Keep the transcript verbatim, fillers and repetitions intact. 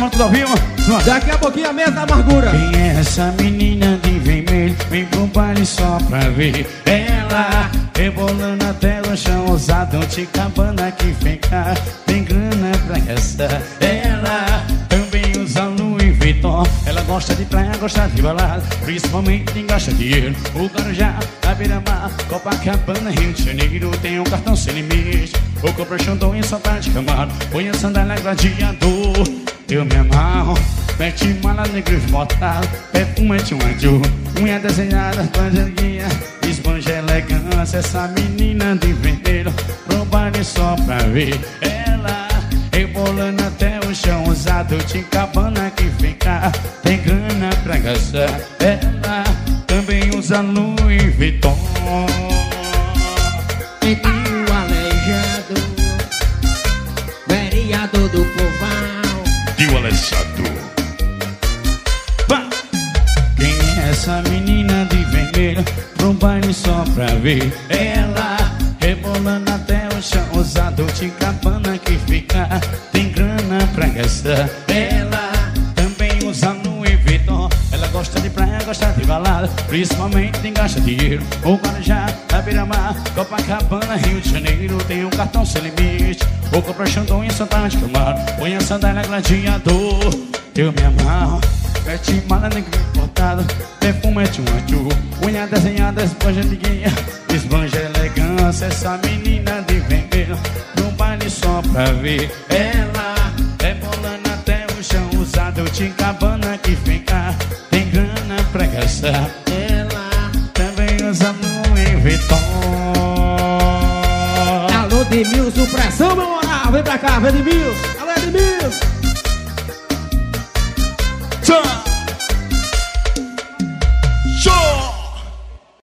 som, tudo ao vivo. Daqui a pouquinho a mesa da amargura. Quem é essa menina de vermelho? Vem pro baile só pra ver ela rebolando até o chão, usado de cabana que fica. Tem grana pra gastar. Ela também usa Louis Vuitton. Ela gosta de praia, gosta de balada, principalmente quem gasta dinheiro. O Guarujá, a Beira-Mar, Copacabana, Rio de Janeiro. Tem um cartão sem limite. O compra Xandão em Santa de Camargo. Põe a sandália gladiador. Eu me amarro. Mete mala negra esmotado, perfume de um anjo, unha desenhada com a janguinha, esbanja elegância. Essa menina de vermelho pro baile só pra ver ela rebolando até o chão, usado de cabana que fica. Tem grana pra gastar. Ela também usa Louis Vuitton. E o aleijado, vereador do povão. E o aleijado. Quem é essa menina de vermelho pro baile só pra ver ela rebolando até o chão, usado de cabana que fica. Tem grana pra gastar. Ela também usa Louis Vuitton. Ela gosta de praia, gosta de balada, principalmente quem gasta dinheiro. O Guarujá, a Beira-Mar, Copacabana, Rio de Janeiro. Tem um cartão sem limite. O compra Xandão em Santa de Camargo. Põe a sandália gladiador. Eu me amarro. Mete mala negra importada, perfume de um anjo, unha desenhada, esbanja de guia, esbanja elegância. Essa menina de vermelho num baile só pra ver ela rebolando até o chão, usado de cabana que fica. Tem grana pra gastar. Ela também usa Louis Vuitton. Alô, Edmilson, pressão, meu moral. Vem pra cá, vem, Edmilson. Alô, Edmilson.